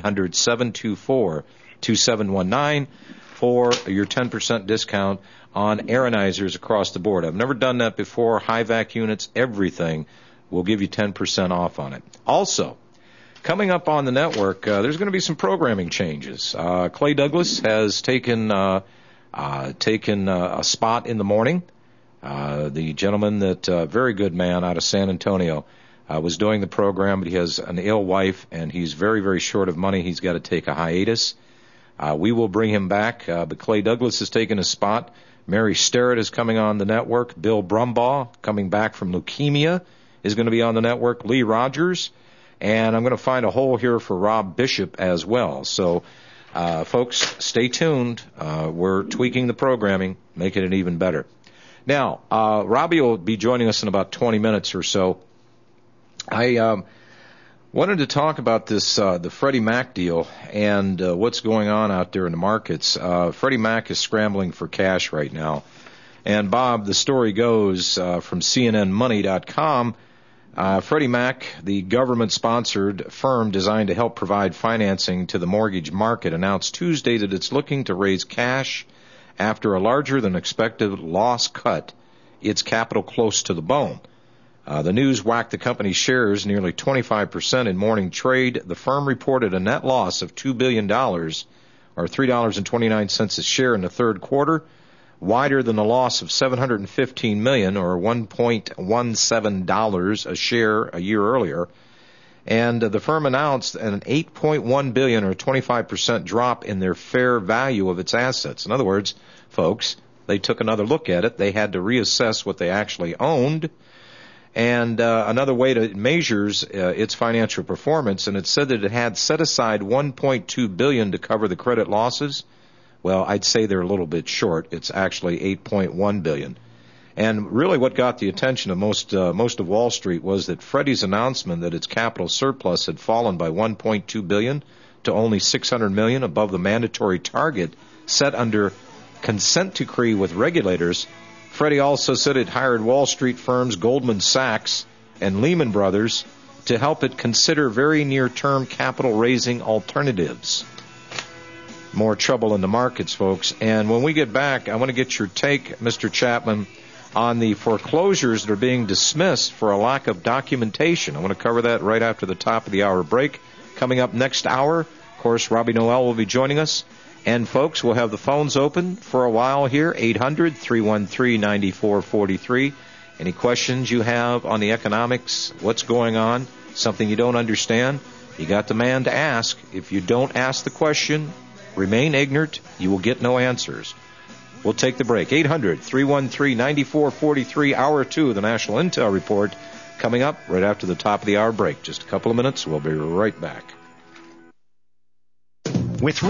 800-724-2719 for your 10% discount on Aronizers across the board. I've never done that before. High vac units, everything, will give you 10% off on it. Also, coming up on the network, there's going to be some programming changes. Clay Douglas has taken a spot in the morning. The gentleman that, very good man out of San Antonio, was doing the program, but he has an ill wife, and he's very, very short of money. He's got to take a hiatus. We will bring him back, but Clay Douglas has taken a spot. Mary Starrett is coming on the network. Bill Brumbaugh, coming back from leukemia, is going to be on the network. Lee Rogers. And I'm going to find a hole here for Rob Bishop as well. So, folks, stay tuned. We're tweaking the programming, making it even better. Now, Robbie will be joining us in about 20 minutes or so. I wanted to talk about this, the Freddie Mac deal and what's going on out there in the markets. Freddie Mac is scrambling for cash right now. And, Bob, the story goes from CNNMoney.com, Freddie Mac, the government-sponsored firm designed to help provide financing to the mortgage market, announced Tuesday that it's looking to raise cash after a larger-than-expected loss cut its capital close to the bone. The news whacked the company's shares nearly 25% in morning trade. The firm reported a net loss of $2 billion, or $3.29 a share in the third quarter, wider than the loss of $715 million, or $1.17 a share a year earlier. And the firm announced an $8.1 billion, or 25% drop in their fair value of its assets. In other words, folks, they took another look at it. They had to reassess what they actually owned. And another way to measures its financial performance, and it said that it had set aside $1.2 billion to cover the credit losses. Well, I'd say they're a little bit short. It's actually $8.1 billion. And really what got the attention of most of Wall Street was that Freddie's announcement that its capital surplus had fallen by $1.2 billion to only $600 million above the mandatory target set under consent decree with regulators. Freddie also said it hired Wall Street firms Goldman Sachs and Lehman Brothers to help it consider very near-term capital-raising alternatives. More trouble in the markets, folks. And when we get back, I want to get your take, Mr. Chapman, on the foreclosures that are being dismissed for a lack of documentation. I want to cover that right after the top of the hour break. Coming up next hour, of course, Robbie Noel will be joining us. And, folks, we'll have the phones open for a while here, 800-313-9443. Any questions you have on the economics, what's going on, something you don't understand, you got the man to ask. If you don't ask the question, remain ignorant, you will get no answers. We'll take the break. 800-313-9443, hour 2 of the National Intel Report, coming up right after the top of the hour break. Just a couple of minutes. We'll be right back. With